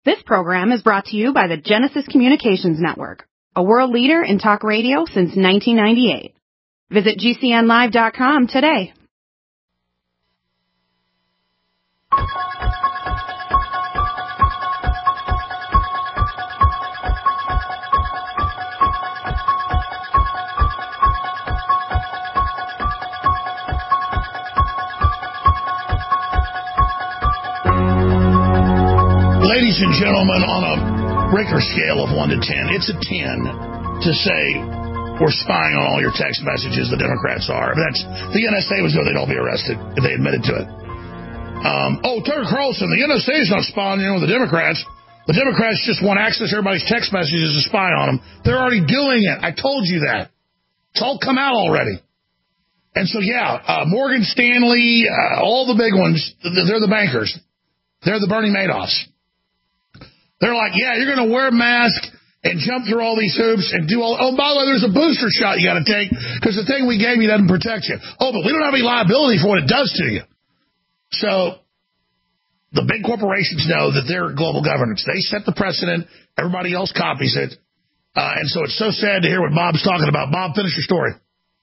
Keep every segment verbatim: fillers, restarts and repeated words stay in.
This program is brought to you by the Genesis Communications Network, a world leader in talk radio since nineteen ninety-eight. Visit G C N live dot com today. Ladies and gentlemen, on a Richter scale of one to ten, it's a ten to say we're spying on all your text messages, the Democrats are. If that's, the N S A was doing, they'd all be arrested if they admitted to it. Um, oh, Tucker Carlson, the N S A is not spying in with the Democrats. The Democrats just want access to everybody's text messages to spy on them. They're already doing it. I told you that. It's all come out already. And so, yeah, uh, Morgan Stanley, uh, all the big ones, they're the bankers. They're the Bernie Madoffs. They're like, yeah, you're going to wear a mask and jump through all these hoops and do all... Oh, by the way, there's a booster shot you got to take because the thing we gave you doesn't protect you. Oh, but we don't have any liability for what it does to you. So the big corporations know that they're global governance. They set the precedent. Everybody else copies it. Uh, and so it's so sad to hear what Bob's talking about. Bob, finish your story.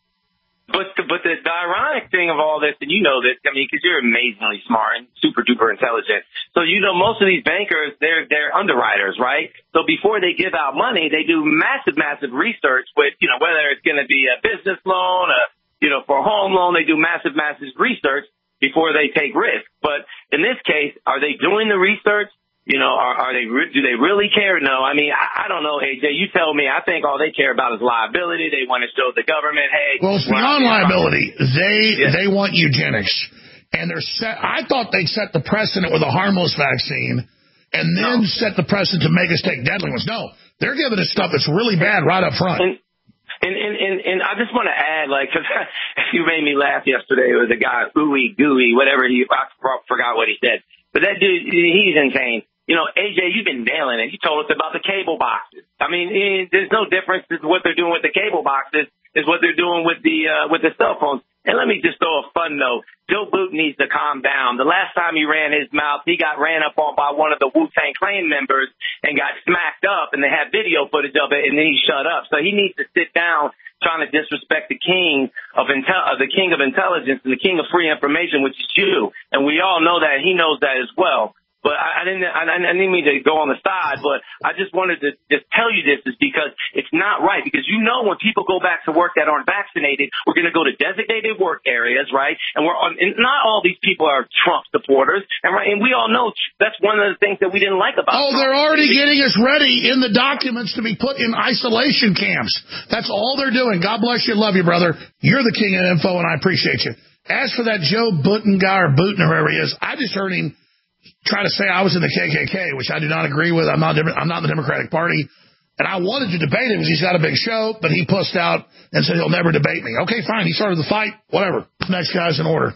But the, but the, the ironic thing of all this, and you know this, I mean, because you're amazingly smart and super duper intelligent. So you know most of these bankers, they're they're underwriters, right? So before they give out money, they do massive, massive research with, you know, whether it's going to be a business loan, a, you know, for a home loan, they do massive, massive research before they take risk. But in this case, are they doing the research? You know, are, are they? Do they really care? No. I mean, I, I don't know, A J. You tell me. I think all they care about is liability. They want to show the government, hey. Well, it's beyond liability. They yeah. they want eugenics, and they're set. I thought they'd set the precedent with a harmless vaccine, and then no. set the precedent to make us take deadly ones. No, they're giving us stuff that's really bad right up front. And, and and and, and I just want to add, like, because you made me laugh yesterday with the guy, ooey gooey, whatever he. I forgot what he said, but that dude, he's insane. You know, A J, you've been nailing it. You told us about the cable boxes. I mean, it, there's no difference. What they're doing with the cable boxes is what they're doing with the uh, with the cell phones. And let me just throw a fun note. Joe Biden needs to calm down. The last time he ran his mouth, he got ran up on by one of the Wu-Tang Clan members and got smacked up, and they had video footage of it, and then he shut up. So he needs to sit down trying to disrespect the king of intel, uh, the king of intelligence and the king of free information, which is you. And we all know that. He knows that as well. But I, I didn't. I, I didn't mean to go on the side. But I just wanted to just tell you this is because it's not right. Because you know when people go back to work that aren't vaccinated, we're going to go to designated work areas, right? And we're on. And not all these people are Trump supporters, and right. And we all know that's one of the things that we didn't like about. Oh, Trump. They're already getting us ready in the documents to be put in isolation camps. That's all they're doing. God bless you. Love you, brother. You're the king of info, and I appreciate you. As for that Joe Biden guy or Buten, whoever he is, I just heard him try to say I was in the K K K, which I do not agree with. I'm not I'm not in the Democratic Party. And I wanted to debate him because he's got a big show, but he pussed out and said he'll never debate me. Okay, fine. He started the fight. Whatever. Next guy's in order.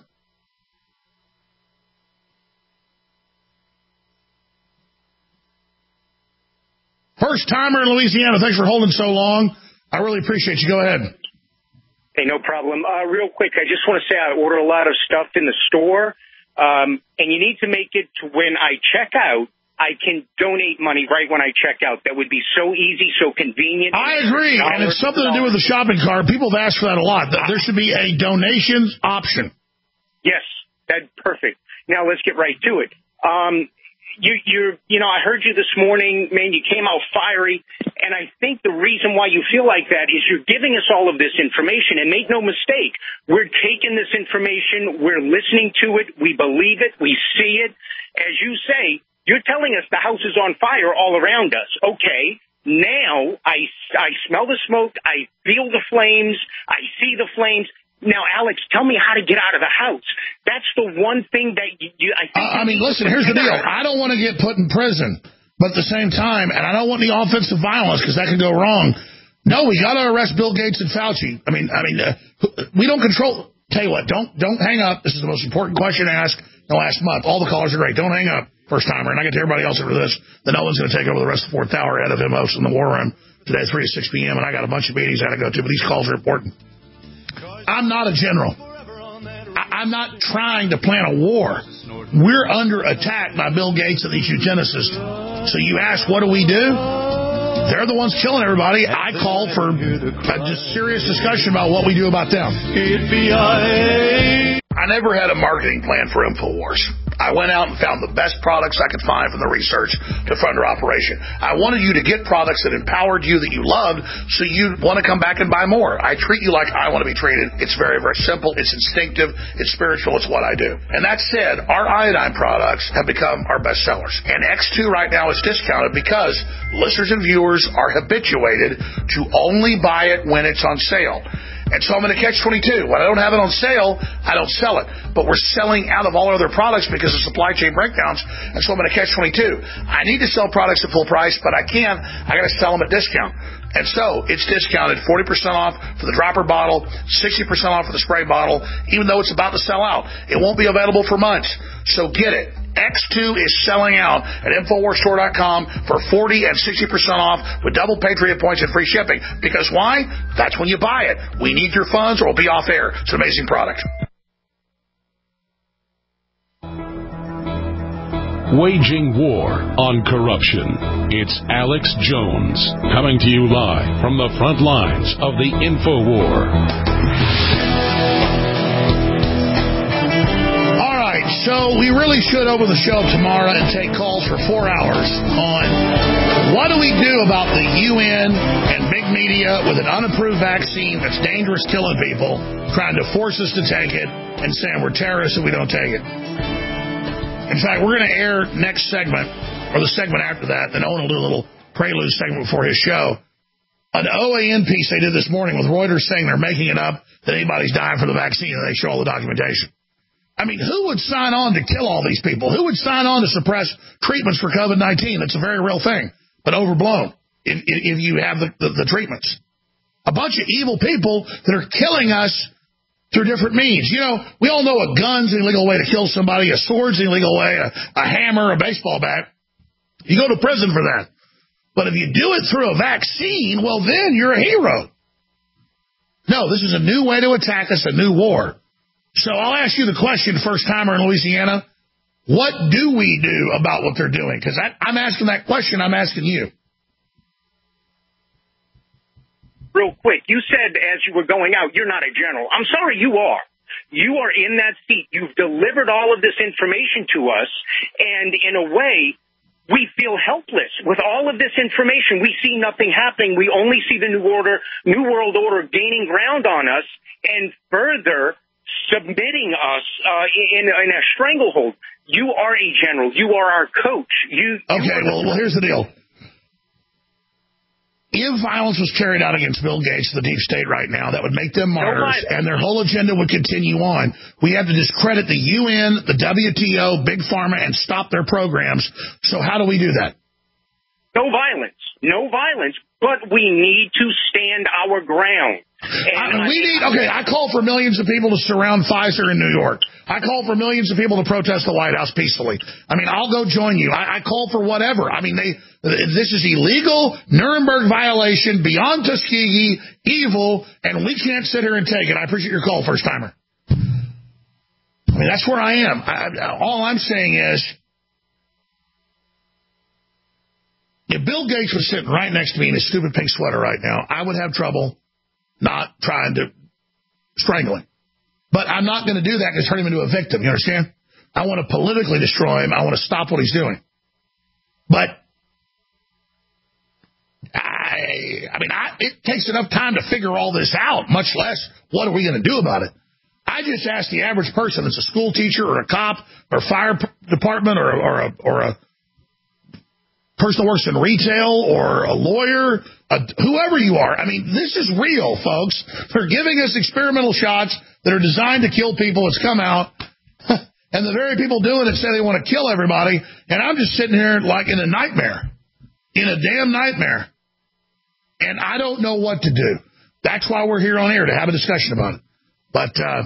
First timer in Louisiana. Thanks for holding so long. I really appreciate you. Go ahead. Hey, no problem. Uh, real quick, I just want to say I order a lot of stuff in the store. Um, and you need to make it to when I check out, I can donate money right when I check out. That would be so easy, so convenient. I agree, and it's something to do with the shopping cart. People have asked for that a lot. There should be a donations option. Yes, that's perfect. Now let's get right to it. Um, you, you're, you know, I heard you this morning, man. You came out fiery, and I think the reason why you feel like that is you're giving us all of this information. And make no mistake, we're taking this information, we're listening to it, we believe it, we see it. As you say, you're telling us the house is on fire all around us. Okay, now I, I smell the smoke, I feel the flames, I see the flames. Now, Alex, tell me how to get out of the house. That's the one thing that you, you I think. Uh, I mean, listen, here's the deal. I don't want to get put in prison, but at the same time, and I don't want any offensive violence because that can go wrong. No, we got to arrest Bill Gates and Fauci. I mean, I mean, uh, we don't control. Tell you what, don't don't hang up. This is the most important question asked the last month. All the callers are great. Don't hang up, first timer. And I get to everybody else over this. That no one's going to take over the rest of the fourth hour. Head of him host in the war room today, three to six p.m. And I got a bunch of meetings I got to go to, but these calls are important. I'm not a general. I, I'm not trying to plan a war. We're under attack by Bill Gates and these eugenicists. So you ask, what do we do? They're the ones killing everybody. I call for a just serious discussion about what we do about them. I never had a marketing plan for InfoWars. I went out and found the best products I could find from the research to fund our operation. I wanted you to get products that empowered you, that you loved, so you'd want to come back and buy more. I treat you like I want to be treated. It's very, very simple. It's instinctive. It's spiritual. It's what I do. And that said, our iodine products have become our best sellers. And X two right now is discounted because listeners and viewers are habituated to only buy it when it's on sale. And so I'm in a catch twenty-two. When I don't have it on sale, I don't sell it. But we're selling out of all other products because of supply chain breakdowns. And so I'm in a catch twenty-two. I need to sell products at full price, but I can't. I got to sell them at discount. And so it's discounted forty percent off for the dropper bottle, sixty percent off for the spray bottle, even though it's about to sell out. It won't be available for months. So get it. X two is selling out at Infowars Store dot com for forty and sixty percent off with double Patriot points and free shipping. Because why? That's when you buy it. We need your funds or we'll be off air. It's an amazing product. Waging war on corruption. It's Alex Jones coming to you live from the front lines of the InfoWar. So we really should open the show tomorrow and take calls for four hours on what do we do about the U N and big media with an unapproved vaccine that's dangerous, killing people, trying to force us to take it and saying we're terrorists if we don't take it. In fact, we're going to air next segment, or the segment after that, then Owen will do a little prelude segment before his show. An O A N piece they did this morning with Reuters saying they're making it up that anybody's dying for the vaccine and they show all the documentation. I mean, who would sign on to kill all these people? Who would sign on to suppress treatments for COVID nineteen? That's a very real thing, but overblown if, if you have the, the, the treatments. A bunch of evil people that are killing us through different means. You know, we all know a gun's an illegal way to kill somebody, a sword's an illegal way, a, a hammer, a baseball bat. You go to prison for that. But if you do it through a vaccine, well, then you're a hero. No, this is a new way to attack us, a new war. So I'll ask you the question, first-timer in Louisiana, what do we do about what they're doing? Because I'm asking that question, I'm asking you. Real quick, you said as you were going out, you're not a general. I'm sorry, you are. You are in that seat. You've delivered all of this information to us, and in a way, we feel helpless. With all of this information, we see nothing happening. We only see the New Order, New World Order gaining ground on us, and further submitting us uh, in, in a stranglehold. You are a general. You are our coach. You. Okay, you well, well, here's the deal. If violence was carried out against Bill Gates, the deep state right now, that would make them martyrs, no, and their whole agenda would continue on. We have to discredit the U N, the W T O, Big Pharma, and stop their programs. So how do we do that? No violence. No violence. But we need to stand our ground. And I, we need, okay, I call for millions of people to surround Pfizer in New York. I call for millions of people to protest the White House peacefully. I mean, I'll go join you. I, I call for whatever. I mean, they, this is illegal, Nuremberg violation, beyond Tuskegee, evil, and we can't sit here and take it. I appreciate your call, first timer. I mean, that's where I am. I, all I'm saying is, if Bill Gates was sitting right next to me in his stupid pink sweater right now, I would have trouble not trying to strangle him. But I'm not going to do that and turn him into a victim. You understand? I want to politically destroy him. I want to stop what he's doing. But I, I mean, I, it takes enough time to figure all this out, much less what are we going to do about it. I just ask the average person that's a school teacher or a cop or fire department or, or a, or a person that works in retail or a lawyer, a, whoever you are. I mean, this is real, folks. They're giving us experimental shots that are designed to kill people. It's come out. And the very people doing it say they want to kill everybody. And I'm just sitting here like in a nightmare, in a damn nightmare. And I don't know what to do. That's why we're here on air, to have a discussion about it. But, uh,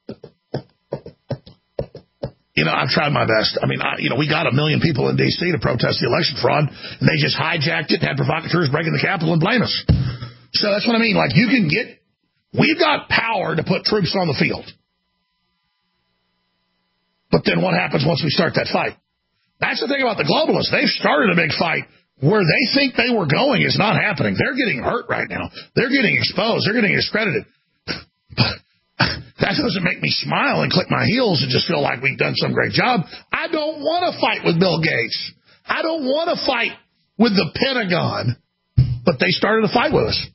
you know, I've tried my best. I mean, I, you know, we got a million people in D C to protest the election fraud, and they just hijacked it and had provocateurs breaking the Capitol and blame us. So that's what I mean. Like, you can get, we've got power to put troops on the field. But then what happens once we start that fight? That's the thing about the globalists. They've started a big fight. Where they think they were going is not happening. They're getting hurt right now. They're getting exposed. They're getting discredited. But that doesn't make me smile and click my heels and just feel like we've done some great job. I don't want to fight with Bill Gates. I don't want to fight with the Pentagon. But they started a fight with us.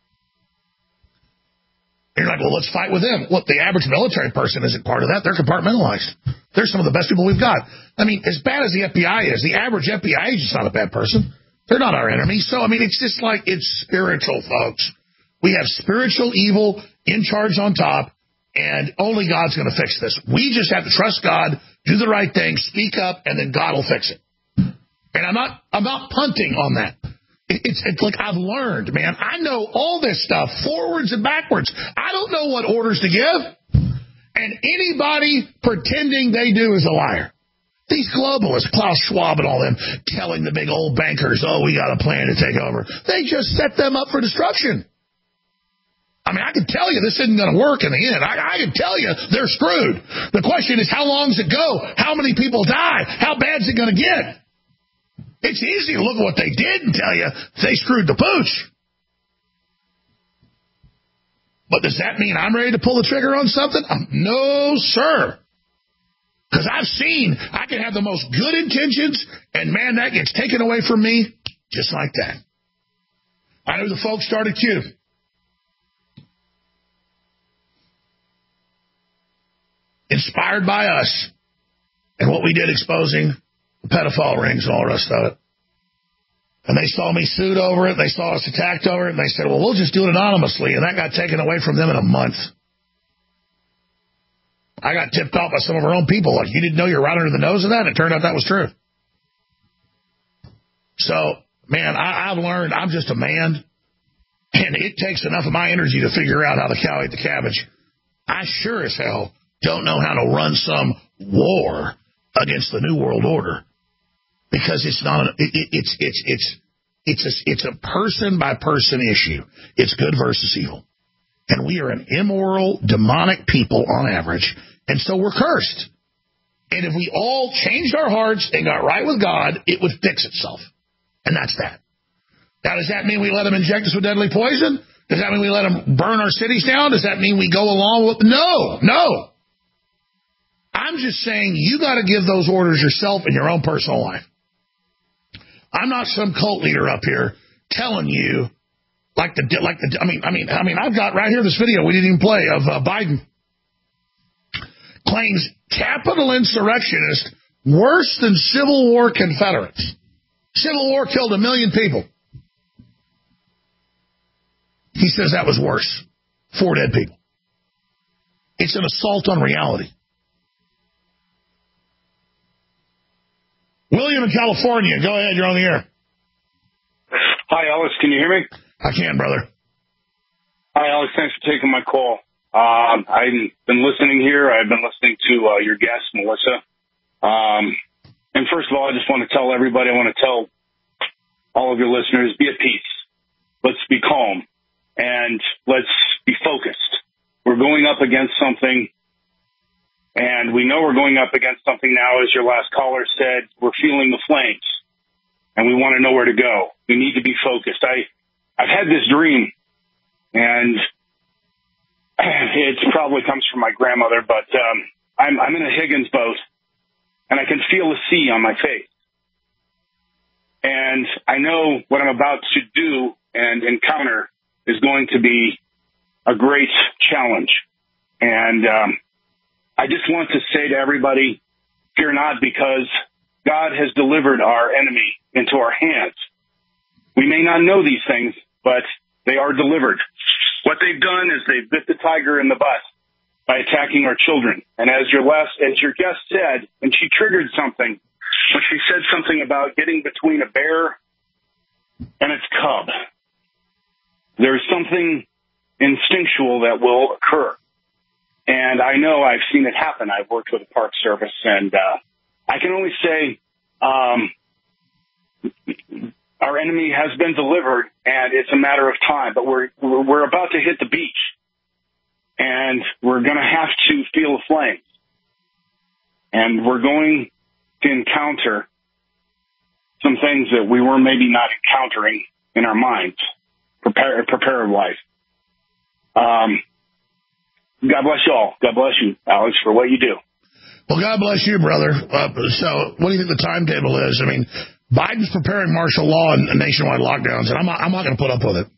And you're like, well, let's fight with them. Look, the average military person isn't part of that. They're compartmentalized. They're some of the best people we've got. I mean, as bad as the F B I is, the average F B I agent's not a bad person. They're not our enemy. So, I mean, it's just like it's spiritual, folks. We have spiritual evil in charge on top, and only God's going to fix this. We just have to trust God, do the right thing, speak up, and then God will fix it. And I'm not, I'm not punting on that. It's, it's like I've learned, man. I know all this stuff, forwards and backwards. I don't know what orders to give. And anybody pretending they do is a liar. These globalists, Klaus Schwab and all them, telling the big old bankers, oh, we got a plan to take over. They just set them up for destruction. I mean, I can tell you this isn't going to work in the end. I, I can tell you they're screwed. The question is, how long does it go? How many people die? How bad is it going to get? It's easy to look at what they did and tell you they screwed the pooch. But does that mean I'm ready to pull the trigger on something? Um, no, sir. Because I've seen I can have the most good intentions, and, man, that gets taken away from me just like that. I know the folks started Q. Inspired by us and what we did exposing the pedophile rings and all the rest of it. And they saw me sued over it. They saw us attacked over it. And they said, well, we'll just do it anonymously. And that got taken away from them in a month. I got tipped off by some of our own people. Like, you didn't know you were right under the nose of that? And it turned out that was true. So, man, I, I've learned I'm just a man. And it takes enough of my energy to figure out how the cow ate the cabbage. I sure as hell don't know how to run some war against the New World Order. Because it's not, a, it, it, it's, it's, it's, it's a, it's a person by person issue. It's good versus evil. And we are an immoral, demonic people on average. And so we're cursed. And if we all changed our hearts and got right with God, it would fix itself. And that's that. Now, does that mean we let them inject us with deadly poison? Does that mean we let them burn our cities down? Does that mean we go along with, no, no. I'm just saying you got to give those orders yourself in your own personal life. I'm not some cult leader up here telling you like the like the I mean I mean I mean I've got right here this video we didn't even play of uh, Biden claims capital insurrectionists worse than Civil War Confederates. Civil War killed a million people. He says that was worse. Four dead people. It's an assault on reality. William in California, go ahead, you're on the air. Hi, Alex, can you hear me? I can, brother. Hi, Alex, thanks for taking my call. Um, I've been listening here. I've been listening to uh, your guest, Melissa. Um, and first of all, I just want to tell everybody, I want to tell all of your listeners, be at peace. Let's be calm, and let's be focused. We're going up against something. And we know we're going up against something now, as your last caller said. We're feeling the flames, and we want to know where to go. We need to be focused. I, I've had this dream, and it probably comes from my grandmother, but um, I'm, I'm in a Higgins boat, and I can feel the sea on my face. And I know what I'm about to do and encounter is going to be a great challenge. And um I just want to say to everybody, fear not, because God has delivered our enemy into our hands. We may not know these things, but they are delivered. What they've done is they've bit the tiger in the butt by attacking our children. And as your last, as your guest said, and she triggered something, when she said something about getting between a bear and its cub, there's something instinctual that will occur. And I know I've seen it happen. I've worked with the Park Service, and uh, I can only say um, our enemy has been delivered, and it's a matter of time. But we're we're about to hit the beach, and we're going to have to feel the flames. And we're going to encounter some things that we were maybe not encountering in our minds, prepare, prepared-wise. Um, God bless you all. God bless you, Alex, for what you do. Well, God bless you, brother. Uh, so what do you think the timetable is? I mean, Biden's preparing martial law and nationwide lockdowns, and I'm not, I'm not going to put up with it.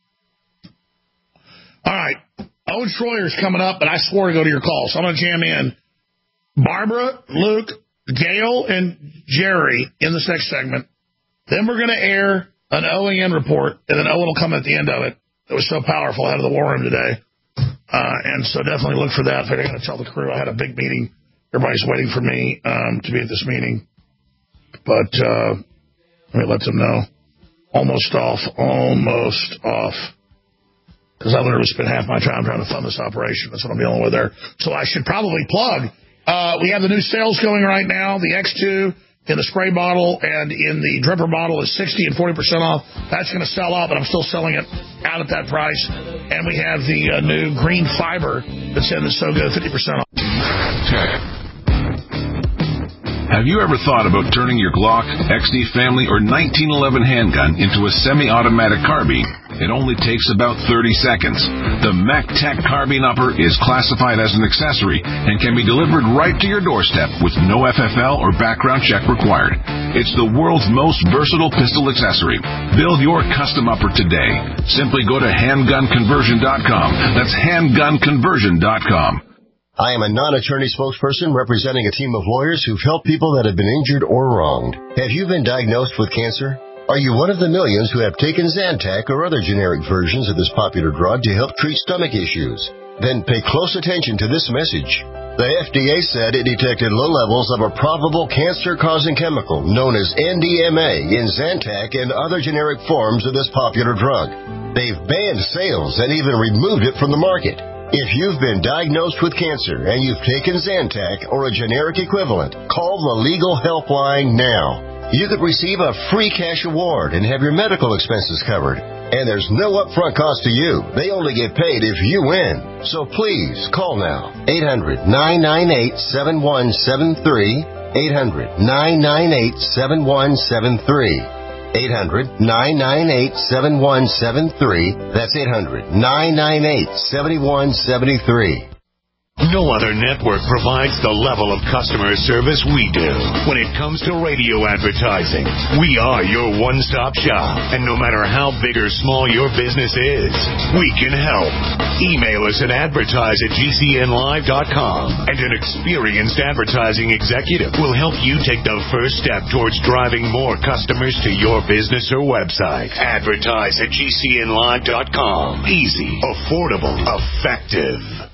All right. Owen Schroyer's coming up, but I swore to go to your call, so I'm going to jam in Barbara, Luke, Gail, and Jerry in this next segment. Then we're going to air an O A N report, and then Owen will come at the end of it. It was so powerful out of the war room today. Uh, and so definitely look for that. In fact, I'm going to tell the crew I had a big meeting. Everybody's waiting for me um, to be at this meeting. But uh, let me let them know. Almost off. Almost off. Because I literally spent half my time trying to fund this operation. That's what I'm dealing with there. So I should probably plug. Uh, we have the new sales going right now. The X two in the spray bottle and in the dripper bottle is sixty and forty percent off. That's going to sell out, but I'm still selling it out at that price. And we have the uh, new green fiber that's in the So Good, fifty percent off. Have you ever thought about turning your Glock, X D Family, or nineteen eleven handgun into a semi-automatic carbine? It only takes about thirty seconds. The MacTac Carbine Upper is classified as an accessory and can be delivered right to your doorstep with no F F L or background check required. It's the world's most versatile pistol accessory. Build your custom upper today. Simply go to handgun conversion dot com. That's handgun conversion dot com. I am a non-attorney spokesperson representing a team of lawyers who've helped people that have been injured or wronged. Have you been diagnosed with cancer? Are you one of the millions who have taken Zantac or other generic versions of this popular drug to help treat stomach issues? Then pay close attention to this message. The F D A said it detected low levels of a probable cancer-causing chemical known as N D M A in Zantac and other generic forms of this popular drug. They've banned sales and even removed it from the market. If you've been diagnosed with cancer and you've taken Zantac or a generic equivalent, call the Legal Helpline now. You could receive a free cash award and have your medical expenses covered. And there's no upfront cost to you. They only get paid if you win. So please, call now. eight hundred, nine nine eight, seven one seven three. eight hundred, nine nine eight, seven one seven three. eight hundred, nine nine eight, seven one seven three. That's eight hundred, nine nine eight, seven one seven three. No other network provides the level of customer service we do. When it comes to radio advertising, we are your one-stop shop. And no matter how big or small your business is, we can help. Email us at advertise at G C N live dot com, and an experienced advertising executive will help you take the first step towards driving more customers to your business or website. Advertise at G C N live dot com. Easy, affordable, effective.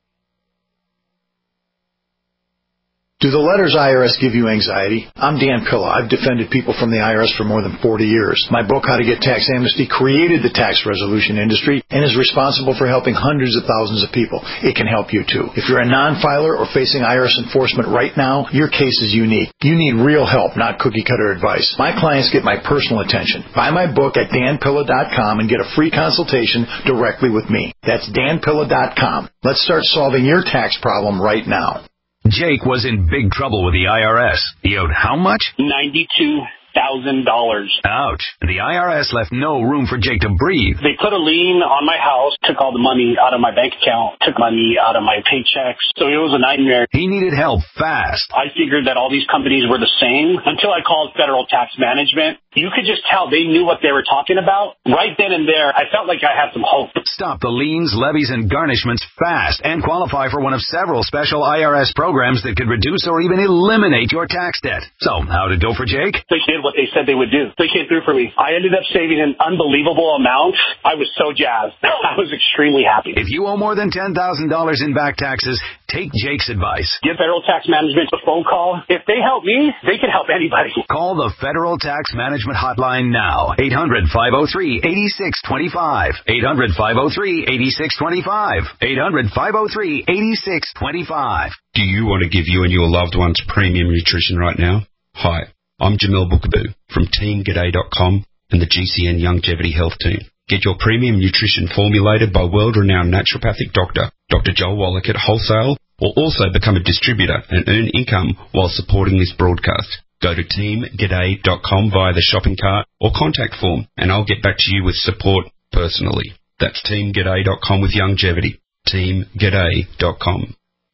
Do the letters I R S give you anxiety? I'm Dan Pilla. I've defended people from the I R S for more than forty years. My book, How to Get Tax Amnesty, created the tax resolution industry and is responsible for helping hundreds of thousands of people. It can help you, too. If you're a non-filer or facing I R S enforcement right now, your case is unique. You need real help, not cookie-cutter advice. My clients get my personal attention. Buy my book at dan pilla dot com and get a free consultation directly with me. That's dan pilla dot com. Let's start solving your tax problem right now. Jake was in big trouble with the I R S. He owed how much? ninety-two thousand dollars. Ouch. The I R S left no room for Jake to breathe. They put a lien on my house, took all the money out of my bank account, took money out of my paychecks. So it was a nightmare. He needed help fast. I figured that all these companies were the same until I called Federal Tax Management. You could just tell they knew what they were talking about. Right then and there, I felt like I had some hope. Stop the liens, levies, and garnishments fast and qualify for one of several special I R S programs that could reduce or even eliminate your tax debt. So, how'd it go for Jake? They did what they said they would do. They came through for me. I ended up saving an unbelievable amount. I was so jazzed. I was extremely happy. If you owe more than ten thousand dollars in back taxes, take Jake's advice. Give Federal Tax Management a phone call. If they help me, they can help anybody. Call the Federal Tax Management Hotline now. eight hundred, five oh three, eight six two five. eight hundred, five oh three, eight six two five. eight hundred, five oh three, eight six two five. Do you want to give you and your loved ones premium nutrition right now? Hi, I'm Jamel Bookaboo from team g'day dot com and the G C N Longevity Health Team. Get your premium nutrition formulated by world-renowned naturopathic doctor, Doctor Joel Wallach at wholesale, or also become a distributor and earn income while supporting this broadcast. Go to team g'day dot com via the shopping cart or contact form, and I'll get back to you with support personally. That's team g'day dot com with Longevity. team g'day dot com.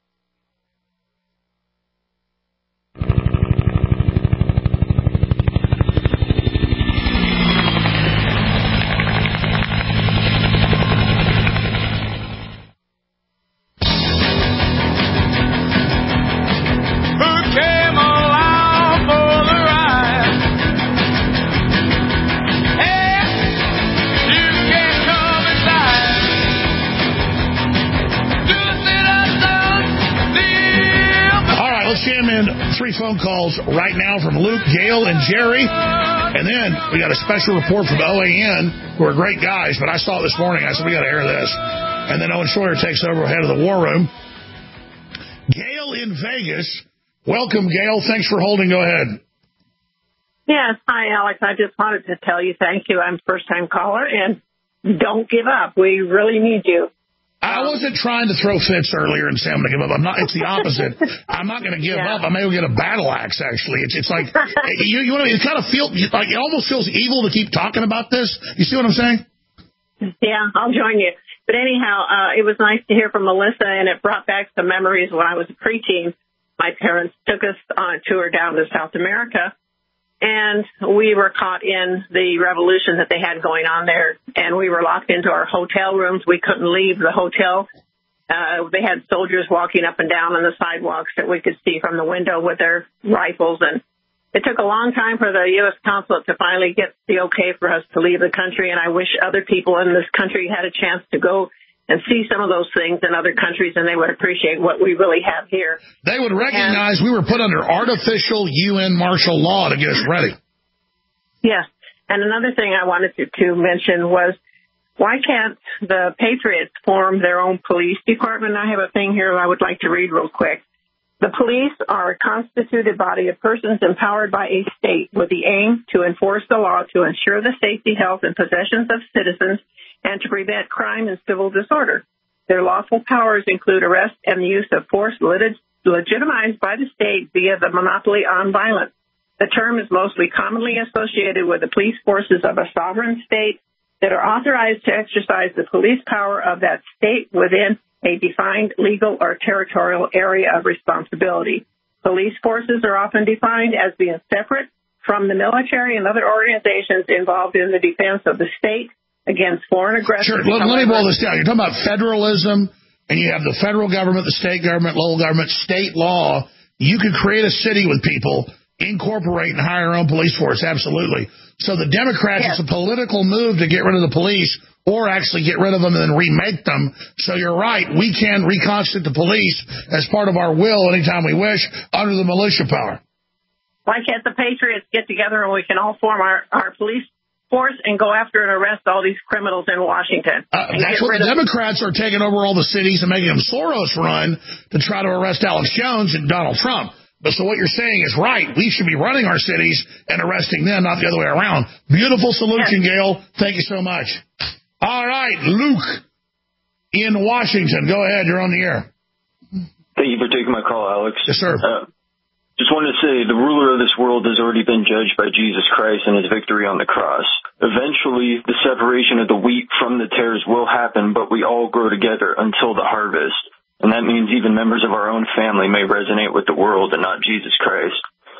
Three phone calls right now from Luke, Gail, and Jerry. And then we got a special report from O A N, who are great guys, but I saw it this morning. I said, we got to air this. And then Owen Schroyer takes over head of the War Room. Gail in Vegas. Welcome, Gail. Thanks for holding. Go ahead. Yes. Hi, Alex. I just wanted to tell you thank you. I'm a first-time caller, and don't give up. We really need you. I wasn't trying to throw fits earlier and say I'm going to give up. I'm not. It's the opposite. I'm not going to give yeah. up. I may go get a battle axe. Actually, it's it's like you you want to. It kind of feel like it almost feels evil to keep talking about this. You see what I'm saying? Yeah, I'll join you. But anyhow, uh, it was nice to hear from Melissa, and it brought back some memories when I was a preteen. My parents took us on a tour down to South America. And we were caught in the revolution that they had going on there, and we were locked into our hotel rooms. We couldn't leave the hotel. Uh, they had soldiers walking up and down on the sidewalks that we could see from the window with their rifles. And it took a long time for the U S consulate to finally get the okay for us to leave the country. And I wish other people in this country had a chance to go and see some of those things in other countries, and they would appreciate what we really have here. They would recognize and, we were put under artificial U N martial law to get us ready. Yes. And another thing I wanted to, to mention was, why can't the Patriots form their own police department? I have a thing here I would like to read real quick. The police are a constituted body of persons empowered by a state with the aim to enforce the law to ensure the safety, health, and possessions of citizens and to prevent crime and civil disorder. Their lawful powers include arrest and the use of force lit- legitimized by the state via the monopoly on violence. The term is mostly commonly associated with the police forces of a sovereign state that are authorized to exercise the police power of that state within a defined legal or territorial area of responsibility. Police forces are often defined as being separate from the military and other organizations involved in the defense of the state against foreign aggression. Sure. Let, let me boil this down. You're talking about federalism, and you have the federal government, the state government, local government, state law. You could create a city with people, incorporate and hire your own police force, absolutely. So the Democrats, yes. It's a political move to get rid of the police or actually get rid of them and then remake them. So you're right. We can reconstitute the police as part of our will anytime we wish under the militia power. Why can't the Patriots get together and we can all form our, our police force and go after and arrest all these criminals in Washington? Uh, that's what the Democrats are taking over all the cities and making them Soros run to try to arrest Alex Jones and Donald Trump. But so what you're saying is right. We should be running our cities and arresting them, not the other way around. Beautiful solution, yes. Gail. Thank you so much. All right, Luke in Washington. Go ahead. You're on the air. Thank you for taking my call, Alex. Yes, sir. Uh, Just wanted to say the ruler of this world has already been judged by Jesus Christ and his victory on the cross. Eventually, the separation of the wheat from the tares will happen, but we all grow together until the harvest. And that means even members of our own family may resonate with the world and not Jesus Christ.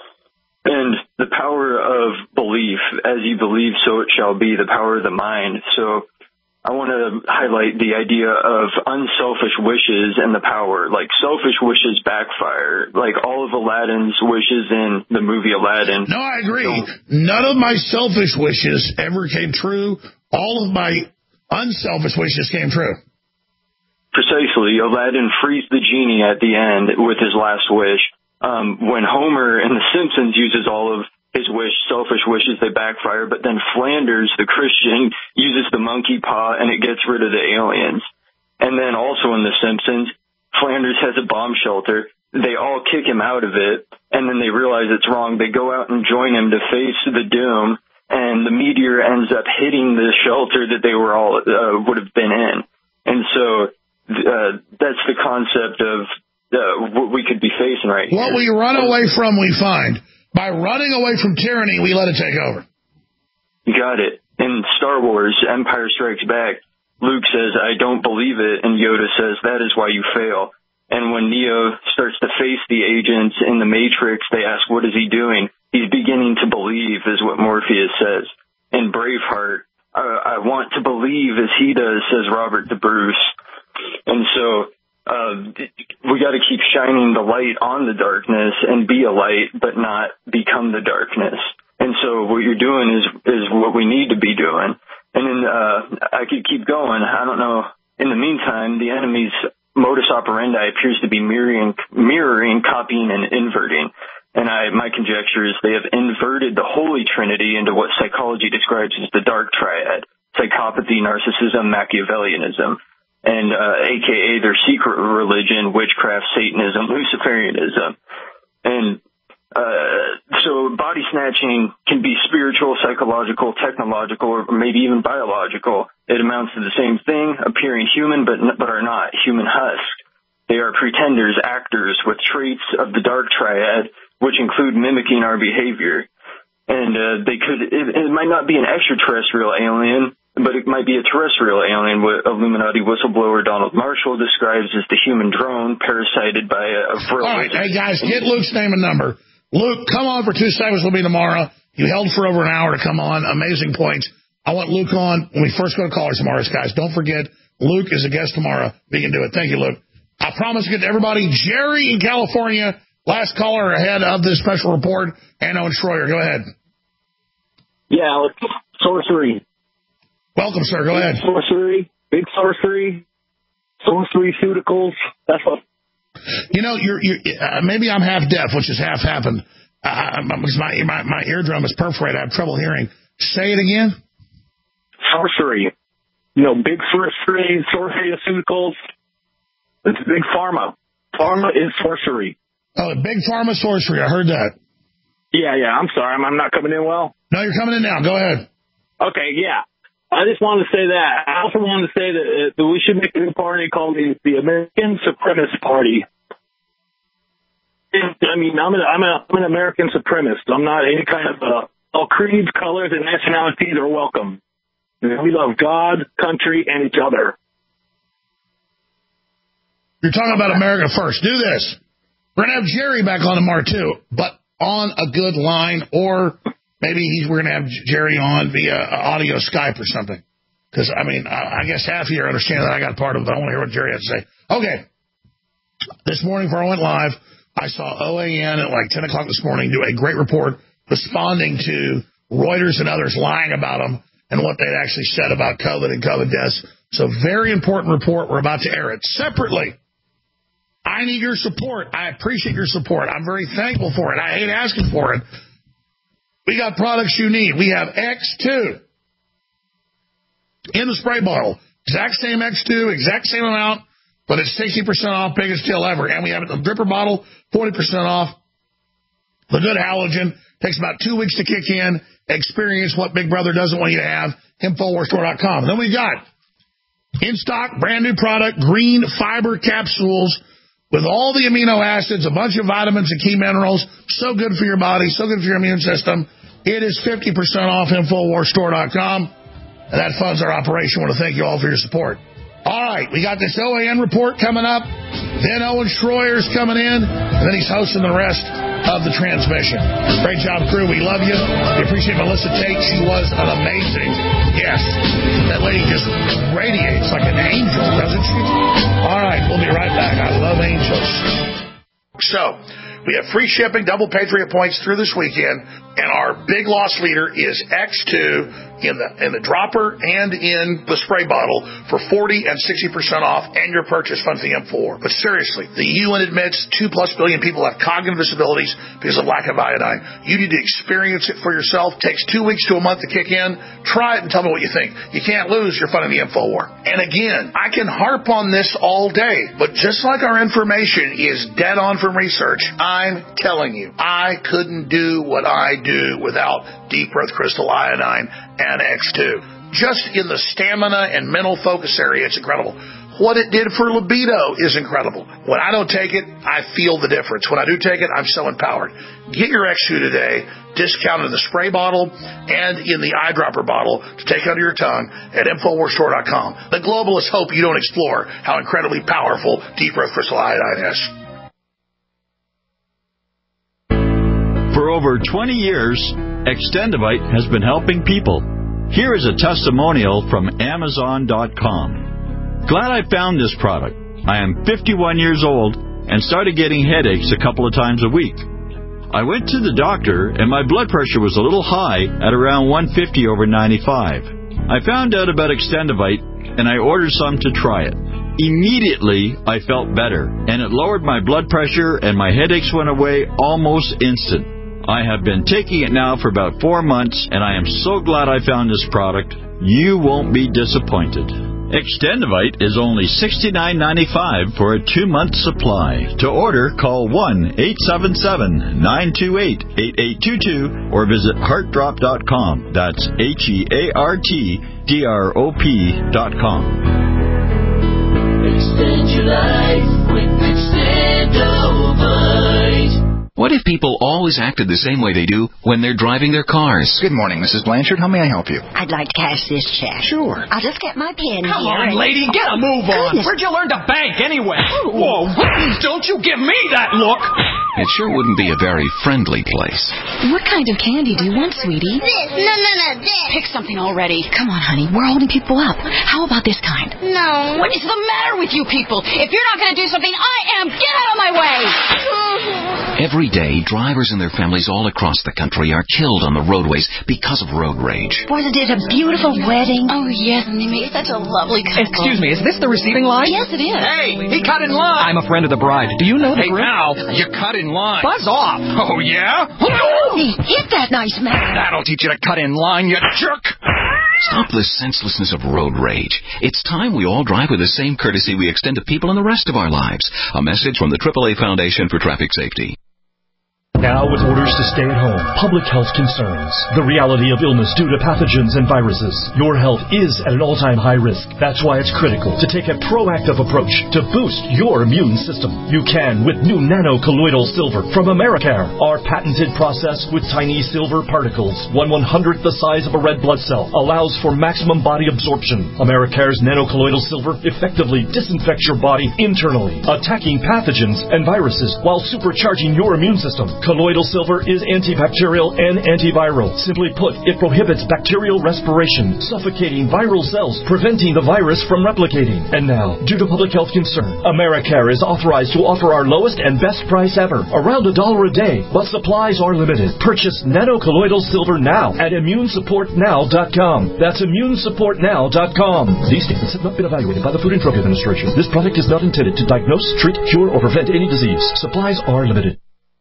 And the power of belief, as you believe, so it shall be, the power of the mind. So I want to highlight the idea of unselfish wishes and the power. Like, selfish wishes backfire. Like, all of Aladdin's wishes in the movie Aladdin. No, I agree. None of my selfish wishes ever came true. All of my unselfish wishes came true. Precisely. Aladdin frees the genie at the end with his last wish. Um, when Homer in The Simpsons uses all of his wish, selfish wishes, they backfire, but then Flanders, the Christian, uses the monkey paw and it gets rid of the aliens. And then also in The Simpsons, Flanders has a bomb shelter. They all kick him out of it, and then they realize it's wrong. They go out and join him to face the doom, and the meteor ends up hitting the shelter that they were all uh, would have been in. And so uh, that's the concept of uh, what we could be facing right here. What we run away from, we find. By running away from tyranny, we let it take over. You got it. In Star Wars, Empire Strikes Back, Luke says, I don't believe it, and Yoda says, that is why you fail. And when Neo starts to face the agents in the Matrix, they ask, what is he doing? He's beginning to believe, is what Morpheus says. In Braveheart, I, I want to believe as he does, says Robert to Bruce. And so uh, we got to keep shining the light on the darkness and be a light, but not become the darkness. And so what you're doing is is what we need to be doing. And then uh, I could keep going. I don't know. In the meantime, the enemy's modus operandi appears to be mirroring, mirroring, copying, and inverting. And I, my conjecture is they have inverted the Holy Trinity into what psychology describes as the dark triad: psychopathy, narcissism, Machiavellianism, and uh, A K A their secret religion, witchcraft, Satanism, Luciferianism. And Uh, so body snatching can be spiritual, psychological, technological, or maybe even biological. It amounts to the same thing, appearing human but but are not, human husk. They are pretenders, actors with traits of the dark triad, which include mimicking our behavior. And uh, they could it, it might not be an extraterrestrial alien, but it might be a terrestrial alien, what Illuminati whistleblower Donald Marshall describes as the human drone parasited by a... a All right, hey guys, get Luke's name and number. Luke, come on for two seconds. We'll be tomorrow. You held for over an hour to come on. Amazing points. I want Luke on when we first go to callers tomorrow, guys. Don't forget, Luke is a guest tomorrow. We can do it. Thank you, Luke. I promise to get to everybody. Jerry in California, last caller ahead of this special report. Anno and Schroyer, go ahead. Yeah, Alex. Sorcery. Welcome, sir. Go ahead. Sorcery. Big sorcery. Sorcery ceuticals. That's what. You know, you're, you're uh, maybe I'm half deaf, which has half happened. Uh, because my, my my eardrum is perforated. I have trouble hearing. Say it again. Sorcery. You know, big sorcery, sorcery-ceuticals. It's big pharma. Pharma is sorcery. Oh, big pharma sorcery. I heard that. Yeah, yeah. I'm sorry. I'm, I'm not coming in well. No, you're coming in now. Go ahead. Okay, yeah. I just wanted to say that. I also wanted to say that, uh, that we should make a new party called the, the American Supremacist Party. I mean, I'm an, I'm, a, I'm an American supremacist. I'm not any kind of, uh, all creeds, colors, and nationalities are welcome. We love God, country, and each other. You're talking about America first. Do this. We're going to have Jerry back on tomorrow, too, but on a good line, or maybe he's, we're going to have Jerry on via audio Skype or something. Because, I mean, I, I guess half of you understand that I got part of it, but I want to hear what Jerry has to say. Okay. This morning before I went live, I saw O A N at like ten o'clock this morning do a great report responding to Reuters and others lying about them and what they'd actually said about COVID and COVID deaths. So very important report. We're about to air it. Separately, I need your support. I appreciate your support. I'm very thankful for it. I hate asking for it. We got products you need. We have X two in the spray bottle. Exact same X two, exact same amount, but it's sixty percent off, biggest deal ever. And we have it in the dripper bottle, forty percent off. The good halogen takes about two weeks to kick in. Experience what Big Brother doesn't want you to have. Infowars Store dot com. Then we got in stock, brand new product, green fiber capsules with all the amino acids, a bunch of vitamins and key minerals. So good for your body, so good for your immune system. It is fifty percent off. Infowars Store dot com. And that funds our operation. I want to thank you all for your support. All right, we got this O A N report coming up. Then Owen Schroyer's coming in, and then he's hosting the rest of the transmission. Great job, crew. We love you. We appreciate Melissa Tate. She was an amazing guest. That lady just radiates like an angel, doesn't she? All right, we'll be right back. I love angels. So, we have free shipping, double Patriot points through this weekend, and our big loss leader is X two in the in the dropper and in the spray bottle for forty and sixty percent off, and your purchase funds the M four. But seriously, the U N admits two plus billion people have cognitive disabilities because of lack of iodine. You need to experience it for yourself. It takes two weeks to a month to kick in. Try it and tell me what you think. You can't lose your fun in the Info War. And again, I can harp on this all day, but just like our information is dead on from research, I'm telling you, I couldn't do what I do without Deep Earth Crystal Iodine and X two. Just in the stamina and mental focus area, it's incredible. what it did for libido is incredible. When I don't take it, I feel the difference. When I do take it, I'm so empowered. Get your X two today, discounted in the spray bottle and in the eyedropper bottle to take under your tongue at Infowars Store dot com. The globalists hope you don't explore how incredibly powerful deep earth crystal iodine is. For over twenty years, Extendivite has been helping people. Here is a testimonial from Amazon dot com. Glad I found this product. I am fifty-one years old and started getting headaches a couple of times a week. I went to the doctor and my blood pressure was a little high at around one fifty over ninety-five. I found out about Extendivite and I ordered some to try it. Immediately, I felt better and it lowered my blood pressure and my headaches went away almost instant. I have been taking it now for about four months and I am so glad I found this product. You won't be disappointed. Extendivite is only sixty-nine ninety-five for a two-month supply. To order, call one eight seven seven, nine two eight, eight eight two two or visit heart drop dot com. That's H E A R T D R O P dot com. Extend your life with Extendivite. What if people always acted the same way they do when they're driving their cars? Good morning, Missus Blanchard. How may I help you? I'd like to cash this check. Sure. I'll just get my pen Come here. on, and... lady, get a move on. Goodness. Where'd you learn to bank anyway? Whoa, don't you give me that look. It sure wouldn't be a very friendly place. What kind of candy do you want, sweetie? This. No, no, no, this. Pick something already. Come on, honey. We're holding people up. How about this kind? No. What is the matter with you people? If you're not going to do something, I am. Get out of my way. Every day, drivers and their families all across the country are killed on the roadways because of road rage. Wasn't it a beautiful wedding? Oh, yes, and they made such a lovely couple. Excuse me, is this the receiving line? Yes, it is. Hey, he cut in line. I'm a friend of the bride. Do you know the Hey, group? now, you cut in line. Buzz off. Oh, yeah? Hey, hit that nice man. That'll teach you to cut in line, you jerk. Stop the senselessness of road rage. It's time we all drive with the same courtesy we extend to people in the rest of our lives. A message from the triple A Foundation for Traffic Safety. Now with orders to stay at home, public health concerns, the reality of illness due to pathogens and viruses. Your health is at an all-time high risk. That's why it's critical to take a proactive approach to boost your immune system. You can with new nano-colloidal silver from Americare. Our patented process with tiny silver particles, one one-hundredth the size of a red blood cell, allows for maximum body absorption. Americare's nano-colloidal silver effectively disinfects your body internally, attacking pathogens and viruses while supercharging your immune system. Colloidal silver is antibacterial and antiviral. Simply put, it prohibits bacterial respiration, suffocating viral cells, preventing the virus from replicating. And now, due to public health concern, Americare is authorized to offer our lowest and best price ever, around a dollar a day, but supplies are limited. Purchase nano-colloidal silver now at immune support now dot com. That's immune support now dot com. These statements have not been evaluated by the Food and Drug Administration. This product is not intended to diagnose, treat, cure, or prevent any disease. Supplies are limited.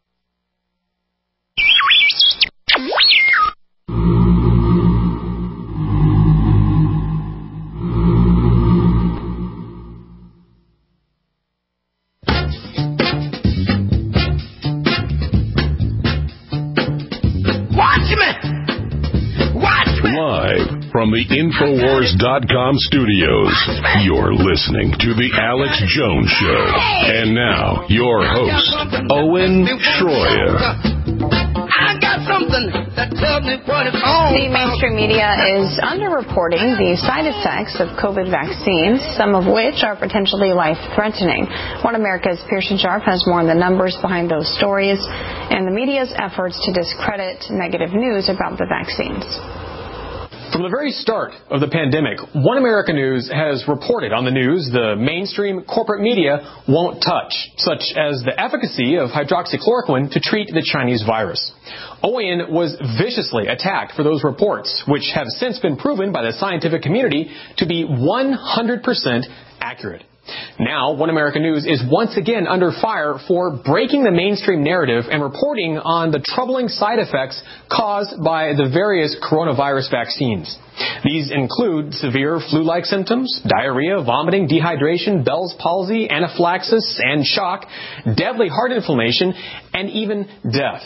Live from the Infowars dot com studios, you're listening to The Alex Jones Show. And now, your host, Owen Schroyer. I got something that tells me what it's on. The mainstream media is underreporting the side effects of COVID vaccines, some of which are potentially life-threatening. One America's Pearson Sharp has more on the numbers behind those stories and the media's efforts to discredit negative news about the vaccines. From the very start of the pandemic, One America News has reported on the news the mainstream corporate media won't touch, such as the efficacy of hydroxychloroquine to treat the Chinese virus. O A N was viciously attacked for those reports, which have since been proven by the scientific community to be one hundred percent accurate. Now, One America News is once again under fire for breaking the mainstream narrative and reporting on the troubling side effects caused by the various coronavirus vaccines. These include severe flu-like symptoms, diarrhea, vomiting, dehydration, Bell's palsy, anaphylaxis, and shock, deadly heart inflammation, and even death.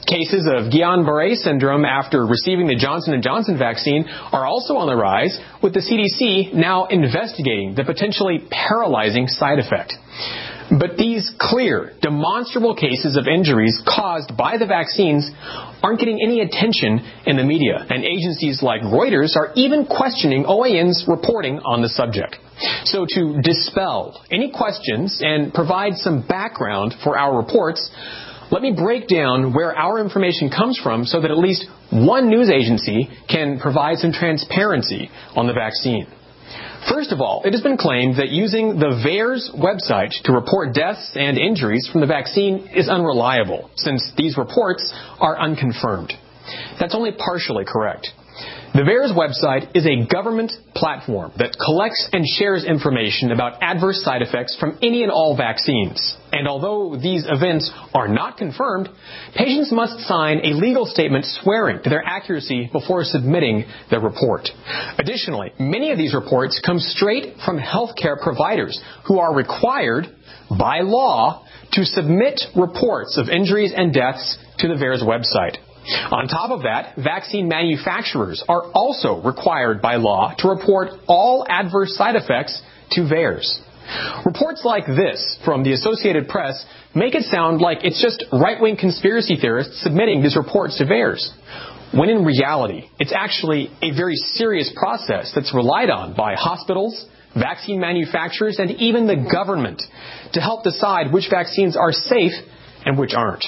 Cases of Guillain-Barré syndrome after receiving the Johnson and Johnson vaccine are also on the rise, with the C D C now investigating the potentially paralyzing side effect. But these clear, demonstrable cases of injuries caused by the vaccines aren't getting any attention in the media, and agencies like Reuters are even questioning O A N's reporting on the subject. So to dispel any questions and provide some background for our reports, let me break down where our information comes from so that at least one news agency can provide some transparency on the vaccine. First of all, it has been claimed that using the VAERS website to report deaths and injuries from the vaccine is unreliable, since these reports are unconfirmed. That's only partially correct. The VAERS website is a government platform that collects and shares information about adverse side effects from any and all vaccines. And although these events are not confirmed, patients must sign a legal statement swearing to their accuracy before submitting their report. Additionally, many of these reports come straight from healthcare providers who are required by law to submit reports of injuries and deaths to the VAERS website. On top of that, vaccine manufacturers are also required by law to report all adverse side effects to VAERS. Reports like this from the Associated Press make it sound like it's just right-wing conspiracy theorists submitting these reports to VAERS, when in reality, it's actually a very serious process that's relied on by hospitals, vaccine manufacturers, and even the government to help decide which vaccines are safe and which aren't.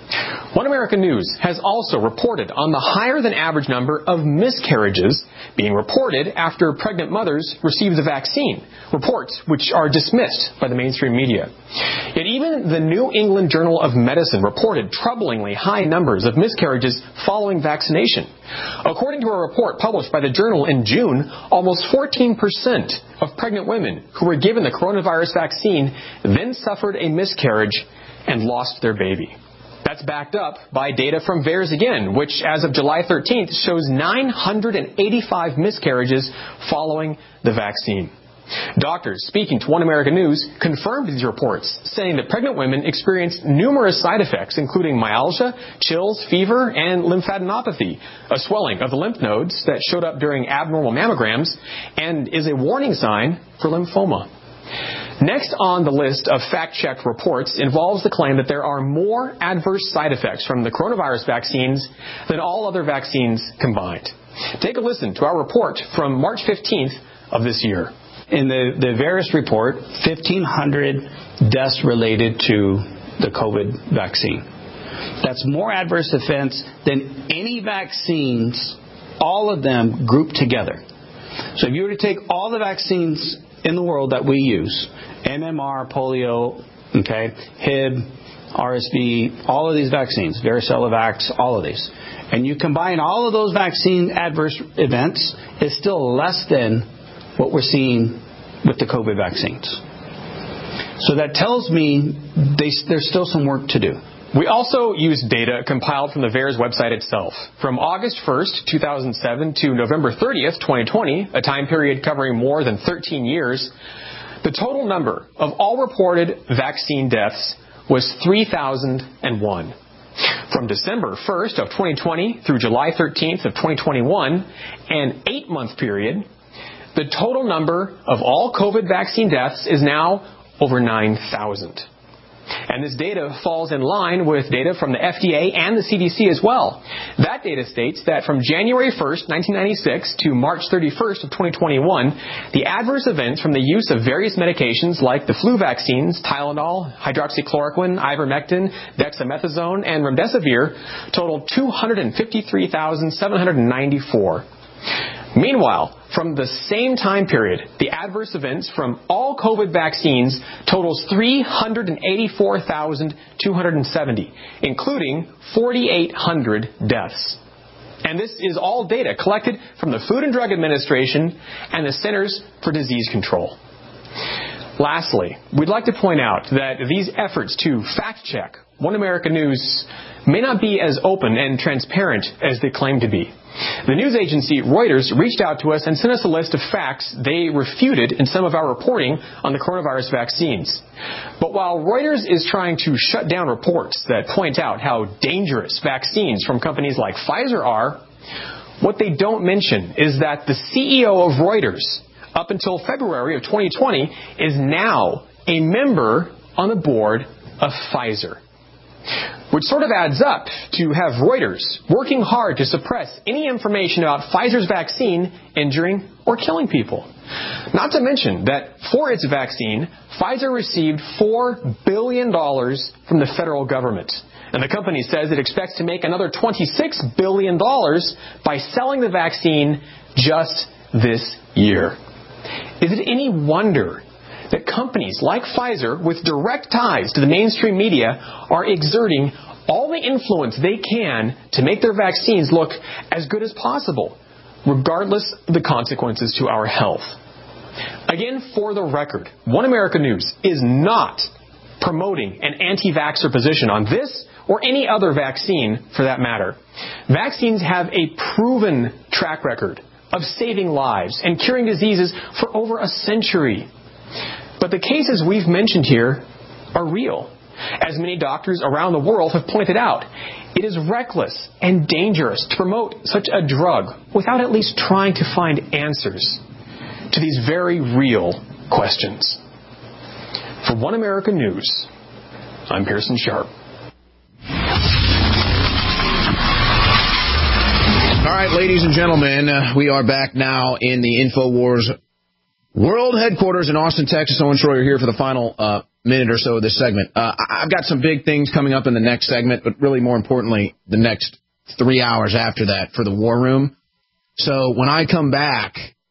One America News has also reported on the higher than average number of miscarriages being reported after pregnant mothers receive the vaccine, reports which are dismissed by the mainstream media. Yet even the New England Journal of Medicine reported troublingly high numbers of miscarriages following vaccination. According to a report published by the journal in June, almost fourteen percent of pregnant women who were given the coronavirus vaccine then suffered a miscarriage and lost their baby. That's backed up by data from VAERS again, which as of July thirteenth shows nine hundred eighty-five miscarriages following the vaccine. Doctors speaking to One America News confirmed these reports, saying that pregnant women experienced numerous side effects, including myalgia, chills, fever, and lymphadenopathy, a swelling of the lymph nodes that showed up during abnormal mammograms and is a warning sign for lymphoma. Next on the list of fact-checked reports involves the claim that there are more adverse side effects from the coronavirus vaccines than all other vaccines combined. Take a listen to our report from March fifteenth of this year. In the, the VAERS report, fifteen hundred deaths related to the COVID vaccine. That's more adverse events than any vaccines, all of them grouped together. So if you were to take all the vaccines in the world that we use, M M R, polio, okay, H I B, R S V, all of these vaccines, varicella vax, all of these, and you combine all of those vaccine adverse events, it's still less than what we're seeing with the COVID vaccines. So that tells me they, there's still some work to do. We also used data compiled from the VAERS website itself. From August first, two thousand seven to November thirtieth, twenty twenty, a time period covering more than thirteen years, the total number of all reported vaccine deaths was three thousand one. From December first of twenty twenty through July thirteenth of twenty twenty-one, an eight-month period, the total number of all COVID vaccine deaths is now over nine thousand. And this data falls in line with data from the F D A and the C D C as well. That data states that from January first, nineteen ninety-six to March thirty-first of twenty twenty-one, the adverse events from the use of various medications like the flu vaccines, Tylenol, hydroxychloroquine, ivermectin, dexamethasone, and remdesivir totaled two hundred fifty-three thousand seven hundred ninety-four. Meanwhile, from the same time period, the adverse events from all COVID vaccines totals three hundred eighty-four thousand two hundred seventy, including four thousand eight hundred deaths. And this is all data collected from the Food and Drug Administration and the Centers for Disease Control. Lastly, we'd like to point out that these efforts to fact-check One America News may not be as open and transparent as they claim to be. The news agency Reuters reached out to us and sent us a list of facts they refuted in some of our reporting on the coronavirus vaccines. But while Reuters is trying to shut down reports that point out how dangerous vaccines from companies like Pfizer are, what they don't mention is that the C E O of Reuters, up until February of twenty twenty, is now a member on the board of Pfizer. Which sort of adds up to have Reuters working hard to suppress any information about Pfizer's vaccine injuring or killing people. Not to mention that for its vaccine, Pfizer received four billion dollars from the federal government. And the company says it expects to make another twenty-six billion dollars by selling the vaccine just this year. Is it any wonder that companies like Pfizer, with direct ties to the mainstream media, are exerting all the influence they can to make their vaccines look as good as possible, regardless of the consequences to our health? Again, for the record, One America News is not promoting an anti-vaxxer position on this or any other vaccine for that matter. Vaccines have a proven track record of saving lives and curing diseases for over a century. But the cases we've mentioned here are real. As many doctors around the world have pointed out, it is reckless and dangerous to promote such a drug without at least trying to find answers to these very real questions. For One America News, I'm Pearson Sharp. All right, ladies and gentlemen, uh, we are back now in the InfoWars World Headquarters in Austin, Texas. Owen Schroyer here for the final uh, minute or so of this segment. Uh, I've got some big things coming up in the next segment, but really more importantly, the next three hours after that for the War Room. So when I come back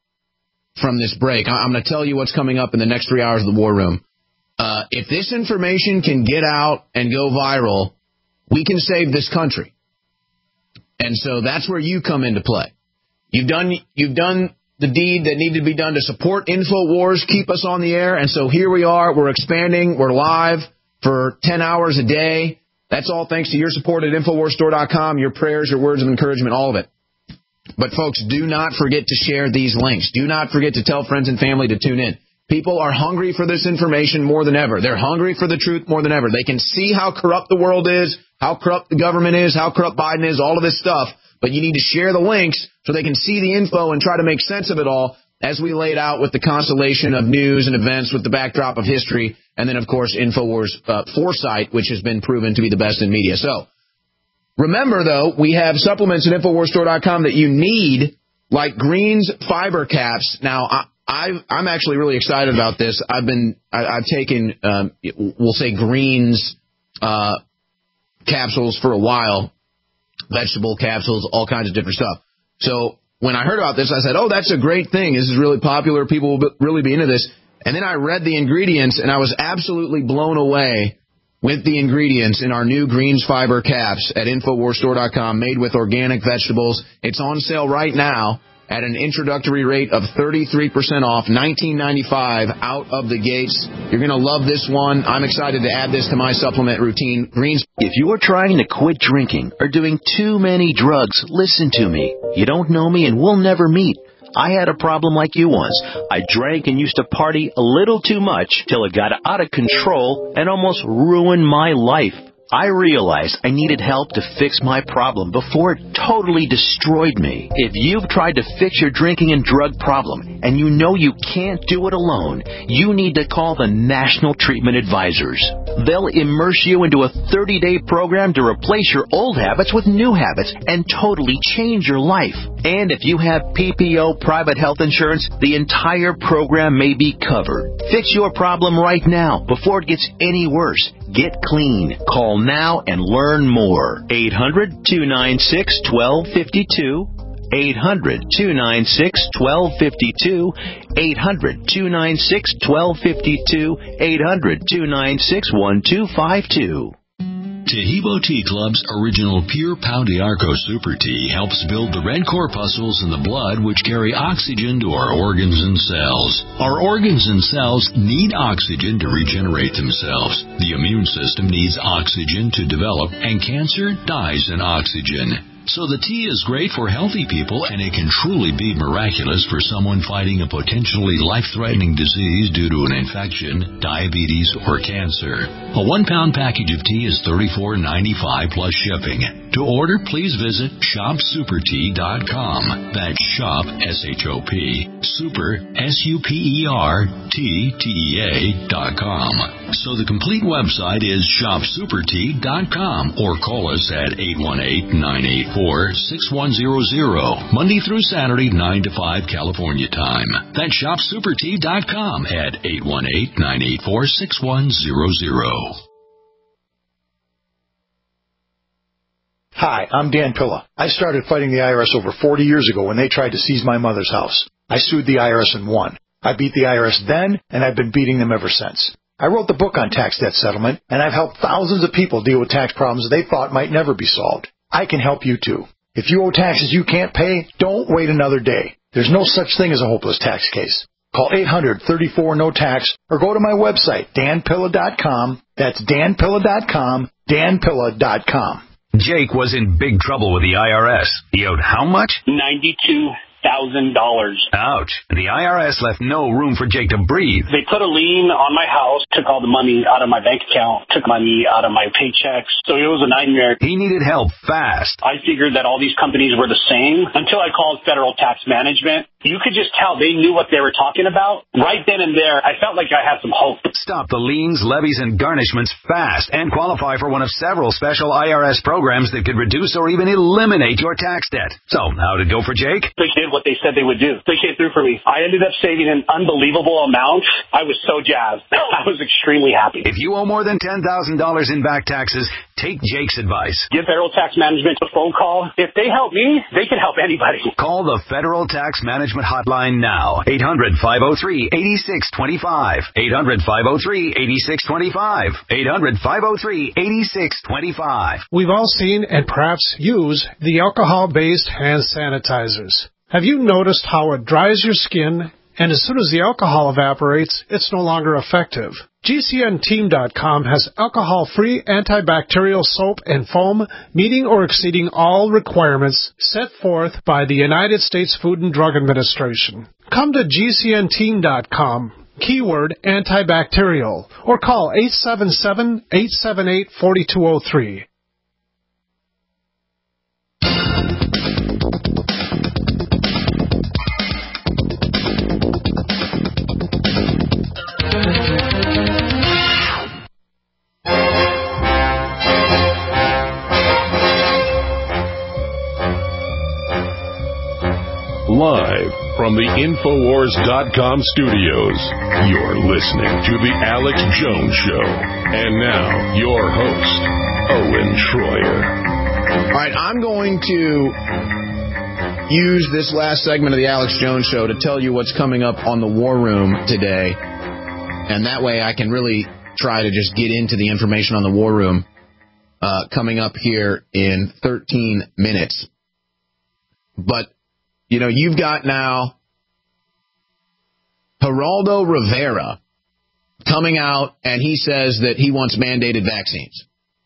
from this break, I'm going to tell you what's coming up in the next three hours of the War Room. Uh, if this information can get out and go viral, we can save this country. And so that's where you come into play. You've done, you've done the deed that needed to be done to support InfoWars, keep us on the air. And so here we are. We're expanding. We're live for ten hours a day. That's all thanks to your support at InfoWars Store dot com, your prayers, your words of encouragement, all of it. But, folks, do not forget to share these links. Do not forget to tell friends and family to tune in. People are hungry for this information more than ever. They're hungry for the truth more than ever. They can see how corrupt the world is, how corrupt the government is, how corrupt Biden is, all of this stuff. But you need to share the links so they can see the info and try to make sense of it all as we laid out with the constellation of news and events with the backdrop of history. And then, of course, InfoWars uh, foresight, which has been proven to be the best in media. So remember, though, we have supplements at InfoWars Store dot com that you need, like Greens Fiber Caps. Now, I, I've, I'm actually really excited about this. I've been, I, I've taken, um, we'll say Greens uh, capsules for a while. Vegetable capsules, all kinds of different stuff. So when I heard about this, I said, oh, that's a great thing. This is really popular. People will really be into this. And then I read the ingredients, and I was absolutely blown away with the ingredients in our new Greens Fiber Caps at InfoWars Store dot com, made with organic vegetables. It's on sale right now at an introductory rate of thirty-three percent off, nineteen ninety-five out of the gates. You're going to love this one. I'm excited to add this to my supplement routine. Greens. If you're trying to quit drinking or doing too many drugs, listen to me. You don't know me and we'll never meet. I had a problem like you once. I drank and used to party a little too much till it got out of control and almost ruined my life. I realized I needed help to fix my problem before it totally destroyed me. If you've tried to fix your drinking and drug problem and you know you can't do it alone, you need to call the National Treatment Advisors. They'll immerse you into a thirty-day program to replace your old habits with new habits and totally change your life. And if you have P P O private health insurance, the entire program may be covered. Fix your problem right now before it gets any worse. Get clean. Call now and learn more. eight hundred, two nine six, one two five two. eight hundred, two nine six, one two five two. eight hundred, two nine six, one two five two. eight hundred, two nine six, one two five two. Tahibo Tea Club's original Pure Pau d'Arco Super Tea helps build the red corpuscles in the blood which carry oxygen to our organs and cells. Our organs and cells need oxygen to regenerate themselves. The immune system needs oxygen to develop, and cancer dies in oxygen. So the tea is great for healthy people, and it can truly be miraculous for someone fighting a potentially life-threatening disease due to an infection, diabetes, or cancer. A one-pound package of tea is thirty-four ninety-five plus shipping. To order, please visit shop super tea dot com. That's shop, S H O P, super, S U P E R, T, T E A, dot com. So the complete website is shop super tea dot com, or call us at eight one eight, nine eight four, six one zero zero, Monday through Saturday, nine to five California time. That's shop super tea dot com at eight one eight, nine eight four, six one zero zero. Hi, I'm Dan Pilla. I started fighting the I R S over forty years ago when they tried to seize my mother's house. I sued the I R S and won. I beat the I R S then, and I've been beating them ever since. I wrote the book on tax debt settlement, and I've helped thousands of people deal with tax problems they thought might never be solved. I can help you too. If you owe taxes you can't pay, don't wait another day. There's no such thing as a hopeless tax case. Call eight hundred, thirty-four, no tax or go to my website, dan pilla dot com. That's dan pilla dot com, dan pilla dot com. Jake was in big trouble with the I R S. He owed how much? ninety-two thousand dollars. Ouch. The I R S left no room for Jake to breathe. They put a lien on my house, took all the money out of my bank account, took money out of my paychecks. So it was a nightmare. He needed help fast. I figured that all these companies were the same until I called Federal Tax Management. You could just tell they knew what they were talking about. Right then and there, I felt like I had some hope. Stop the liens, levies, and garnishments fast and qualify for one of several special I R S programs that could reduce or even eliminate your tax debt. So, how did it go for Jake? They did what they said they would do. They came through for me. I ended up saving an unbelievable amount. I was so jazzed. I was extremely happy. If you owe more than ten thousand dollars in back taxes, take Jake's advice. Give Federal Tax Management a phone call. If they help me, they can help anybody. Call the Federal Tax Management Hotline now. eight hundred, five oh three, eight six two five. eight hundred, five oh three, eight six two five. eight hundred, five oh three, eight six two five. We've all seen and perhaps use the alcohol-based hand sanitizers. Have you noticed how it dries your skin, and as soon as the alcohol evaporates, it's no longer effective? G C N team dot com has alcohol-free antibacterial soap and foam meeting or exceeding all requirements set forth by the United States Food and Drug Administration. Come to G C N team dot com, keyword antibacterial, or call eight seven seven, eight seven eight, four two zero three. Live from the Infowars dot com studios, you're listening to The Alex Jones Show. And now, your host, Owen Schroyer. All right, I'm going to use this last segment of The Alex Jones Show to tell you what's coming up on the War Room today. And that way I can really try to just get into the information on the War Room uh, coming up here in thirteen minutes. But you know, you've got now Geraldo Rivera coming out, and he says that he wants mandated vaccines.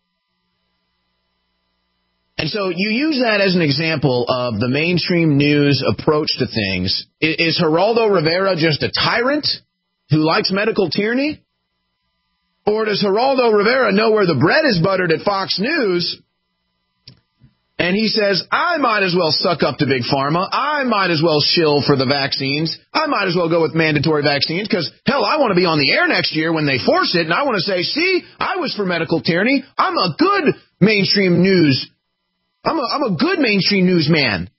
And so you use that as an example of the mainstream news approach to things. Is Geraldo Rivera just a tyrant who likes medical tyranny? Or does Geraldo Rivera know where the bread is buttered at Fox News? And he says, I might as well suck up to Big Pharma. I might as well shill for the vaccines. I might as well go with mandatory vaccines because, hell, I want to be on the air next year when they force it. And I want to say, see, I was for medical tyranny. I'm a good mainstream news. I'm a, I'm a good mainstream newsman.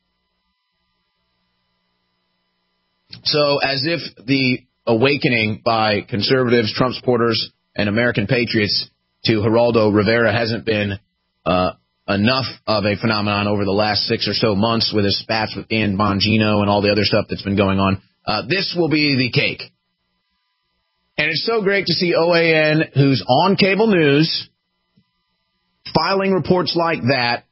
So as if the awakening by conservatives, Trump supporters, and American patriots to Geraldo Rivera hasn't been uh enough of a phenomenon over the last six or so months with his spats with Dan Bongino and all the other stuff that's been going on. Uh, this will be the cake. And it's so great to see O A N, who's on cable news, filing reports like that,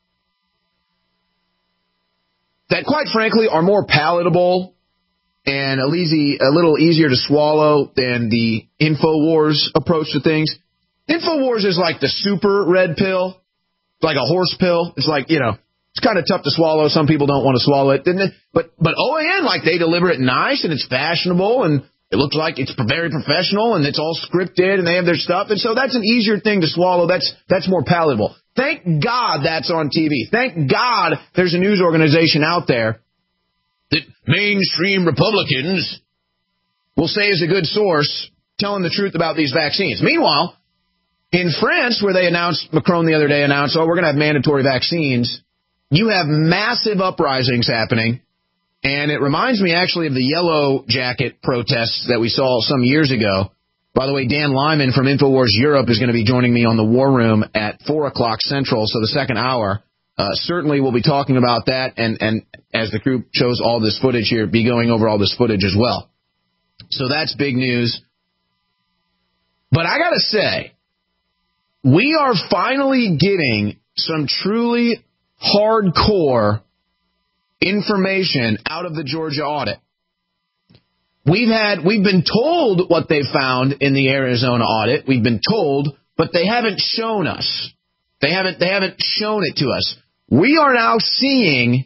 that quite frankly are more palatable and a little easier to swallow than the InfoWars approach to things. InfoWars is like the super red pill. Like a horse pill. It's like, you know, It's kind of tough to swallow. Some people don't want to swallow it. But but O A N, like, they deliver it nice, and it's fashionable, and it looks like it's very professional, and it's all scripted, and they have their stuff. And so that's an easier thing to swallow. That's that's more palatable. Thank God that's on T V. Thank God there's a news organization out there that mainstream Republicans will say is a good source telling the truth about these vaccines. Meanwhile, in France, where they announced, Macron the other day announced, oh, we're going to have mandatory vaccines, you have massive uprisings happening. And it reminds me actually of the Yellow Jacket protests that we saw some years ago. By the way, Dan Lyman from InfoWars Europe is going to be joining me on the War Room at four o'clock Central, so the second hour. Uh, certainly we'll be talking about that, and, and as the crew shows all this footage here, be going over all this footage as well. So that's big news. But I got to say, we are finally getting some truly hardcore information out of the Georgia audit. We've had, we've been told what they found in the Arizona audit. We've been told, but they haven't shown us. They haven't, they haven't shown it to us. We are now seeing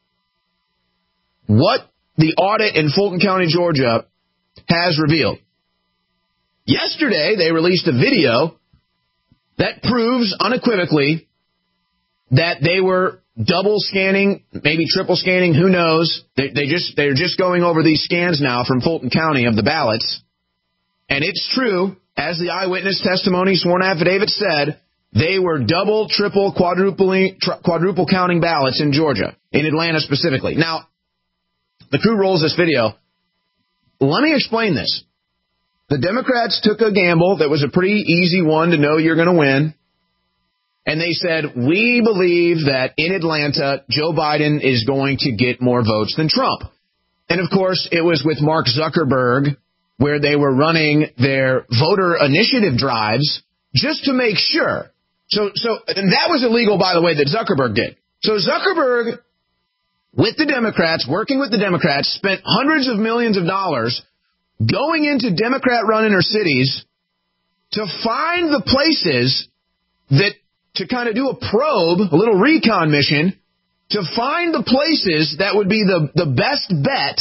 what the audit in Fulton County, Georgia has revealed. Yesterday, they released a video that proves unequivocally that they were double scanning, maybe triple scanning, who knows. They, they just, they're just going over these scans now from Fulton County of the ballots. And it's true, as the eyewitness testimony sworn affidavit said, they were double, triple, quadruple, quadruple counting ballots in Georgia, in Atlanta specifically. Now, the crew rolls this video. Let me explain this. The Democrats took a gamble that was a pretty easy one to know you're going to win. And they said, we believe that in Atlanta, Joe Biden is going to get more votes than Trump. And, of course, it was with Mark Zuckerberg where they were running their voter initiative drives just to make sure. So, so and that was illegal, by the way, that Zuckerberg did. So Zuckerberg, with the Democrats, working with the Democrats, spent hundreds of millions of dollars going into Democrat-run inner cities to find the places that, to kind of do a probe, a little recon mission, to find the places that would be the, the best bet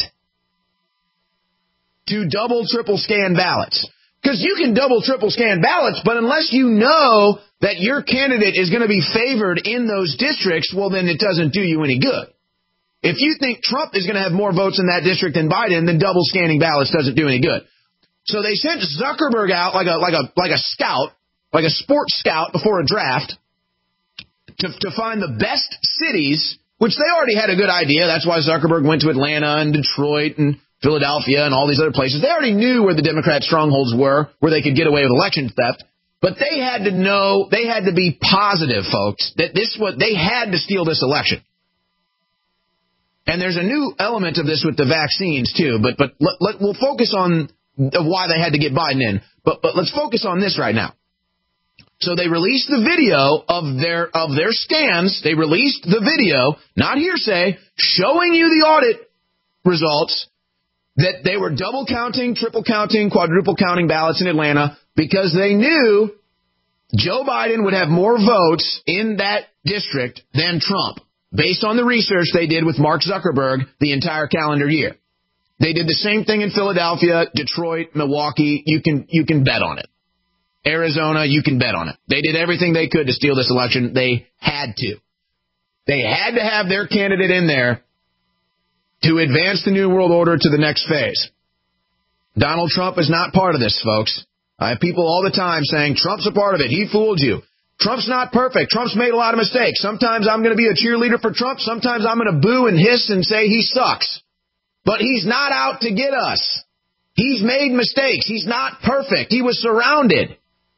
to double, triple scan ballots. Because you can double, triple scan ballots, but unless you know that your candidate is going to be favored in those districts, well, then it doesn't do you any good. If you think Trump is going to have more votes in that district than Biden, then double scanning ballots doesn't do any good. So they sent Zuckerberg out like a like a like a scout, like a sports scout before a draft, to to find the best cities, which they already had a good idea. That's why Zuckerberg went to Atlanta and Detroit and Philadelphia and all these other places. They already knew where the Democrat strongholds were, where they could get away with election theft. But they had to know, they had to be positive, folks, that this was, they had to steal this election. And there's a new element of this with the vaccines, too. But but let, let, we'll focus on why they had to get Biden in. But but let's focus on this right now. So they released the video of their of their scans. They released the video, not hearsay, showing you the audit results that they were double counting, triple counting, quadruple counting ballots in Atlanta because they knew Joe Biden would have more votes in that district than Trump, based on the research they did with Mark Zuckerberg the entire calendar year. They did the same thing in Philadelphia, Detroit, Milwaukee. You can you can bet on it. Arizona, you can bet on it. They did everything they could to steal this election. They had to. They had to have their candidate in there to advance the New World Order to the next phase. Donald Trump is not part of this, folks. I have people all the time saying, Trump's a part of it. He fooled you. Trump's not perfect. Trump's made a lot of mistakes. Sometimes I'm going to be a cheerleader for Trump. Sometimes I'm going to boo and hiss and say he sucks. But he's not out to get us. He's made mistakes. He's not perfect. He was surrounded.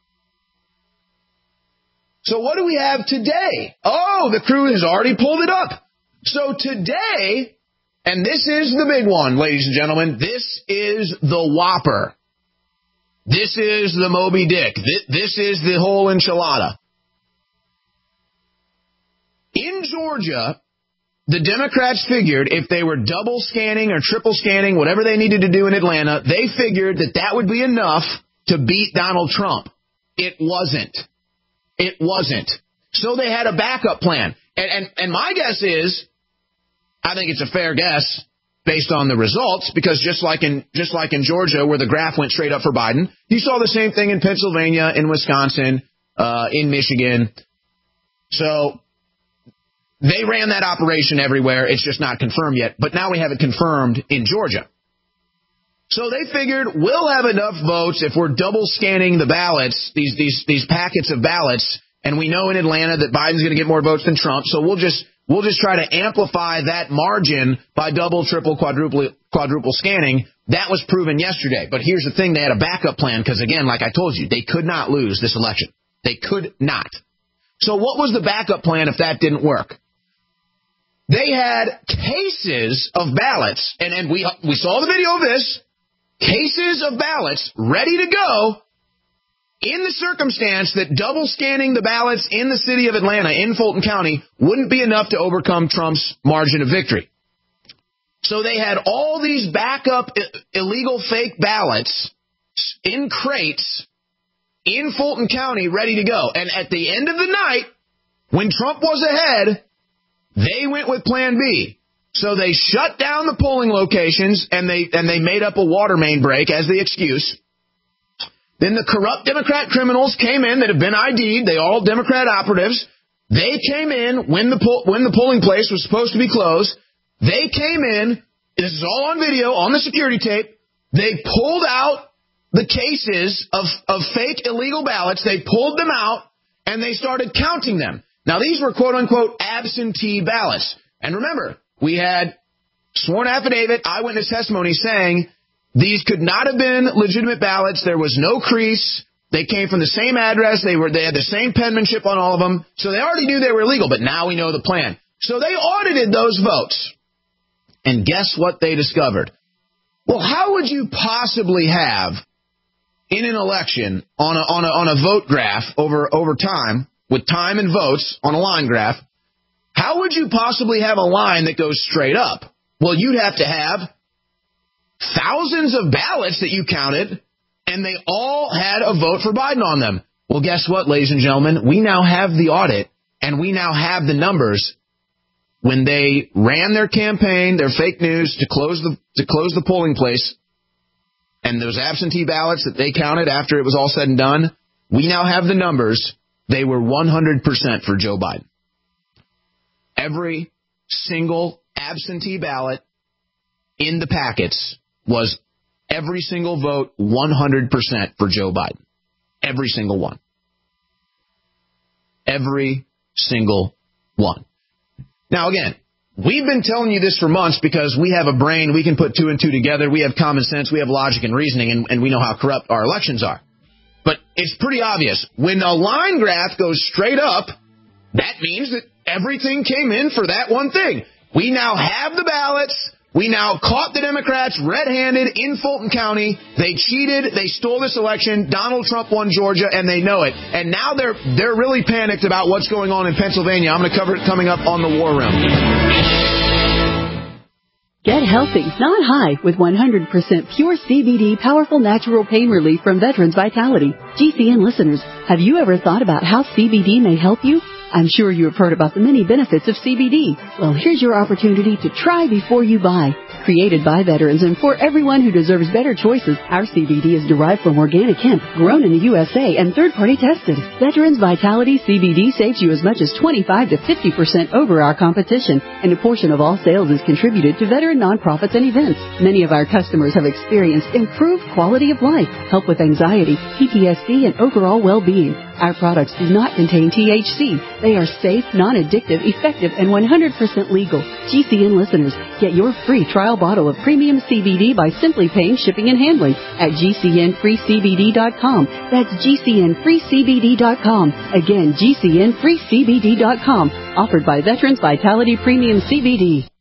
So what do we have today? Oh, the crew has already pulled it up. So today, and this is the big one, ladies and gentlemen, this is the Whopper. This is the Moby Dick. This is the whole enchilada. In Georgia, the Democrats figured if they were double scanning or triple scanning, whatever they needed to do in Atlanta, they figured that that would be enough to beat Donald Trump. It wasn't. It wasn't. So they had a backup plan. And, and, and my guess is, I think it's a fair guess based on the results, because just like in just like in Georgia, where the graph went straight up for Biden, you saw the same thing in Pennsylvania, in Wisconsin, uh, in Michigan. So they ran that operation everywhere. It's just not confirmed yet. But now we have it confirmed in Georgia. So they figured we'll have enough votes if we're double scanning the ballots, these these these packets of ballots, and we know in Atlanta that Biden's going to get more votes than Trump. So we'll just we'll just try to amplify that margin by double, triple, quadruple quadruple scanning. That was proven yesterday. But here's the thing: they had a backup plan because, again, like I told you, they could not lose this election. They could not. So what was the backup plan if that didn't work? They had cases of ballots, and, and we we saw the video of this. Cases of ballots ready to go in the circumstance that double scanning the ballots in the city of Atlanta, in Fulton County, wouldn't be enough to overcome Trump's margin of victory. So they had all these backup illegal fake ballots in crates in Fulton County ready to go. And at the end of the night, when Trump was ahead, they went with Plan B. So they shut down the polling locations, and they and they made up a water main break as the excuse. Then the corrupt Democrat criminals came in that have been I D'd. They all Democrat operatives. They came in when the po- when the polling place was supposed to be closed. They came in. This is all on video, on the security tape. They pulled out the cases of, of fake illegal ballots. They pulled them out, and they started counting them. Now, these were quote-unquote absentee ballots. And remember, we had sworn affidavit, eyewitness testimony saying these could not have been legitimate ballots. There was no crease. They came from the same address. They were they had the same penmanship on all of them. So they already knew they were illegal, but now we know the plan. So they audited those votes. And guess what they discovered? Well, how would you possibly have in an election on a on a on a vote graph over over time, with time and votes on a line graph, how would you possibly have a line that goes straight up? Well, you'd have to have thousands of ballots that you counted, and they all had a vote for Biden on them. Well, guess what, ladies and gentlemen? We now have the audit, and we now have the numbers. When they ran their campaign, their fake news to close the to close the polling place, and those absentee ballots that they counted after it was all said and done, we now have the numbers. They were one hundred percent for Joe Biden. Every single absentee ballot in the packets was every single vote one hundred percent for Joe Biden. Every single one. Every single one. Now, again, we've been telling you this for months because we have a brain. We can put two and two together. We have common sense. We have logic and reasoning, and, and we know how corrupt our elections are. But it's pretty obvious. When a line graph goes straight up, that means that everything came in for that one thing. We now have the ballots. We now caught the Democrats red-handed in Fulton County. They cheated. They stole this election. Donald Trump won Georgia, and they know it. And now they're they're really panicked about what's going on in Pennsylvania. I'm going to cover it coming up on the War Room. Get healthy, not high, with one hundred percent pure C B D powerful natural pain relief from Veterans Vitality. G C N listeners, have you ever thought about how C B D may help you? I'm sure you have heard about the many benefits of C B D. Well, here's your opportunity to try before you buy. Created by veterans and for everyone who deserves better choices, our C B D is derived from organic hemp, grown in the U S A and third-party tested. Veterans Vitality C B D saves you as much as twenty-five to fifty percent over our competition, and a portion of all sales is contributed to veteran nonprofits and events. Many of our customers have experienced improved quality of life, help with anxiety, P T S D, and overall well-being. Our products do not contain T H C. They are safe, non-addictive, effective, and one hundred percent legal. G C N listeners, get your free trial bottle of premium C B D by simply paying shipping and handling at G C N free C B D dot com. That's G C N free C B D dot com. Again, G C N free C B D dot com. Offered by Veterans Vitality Premium C B D.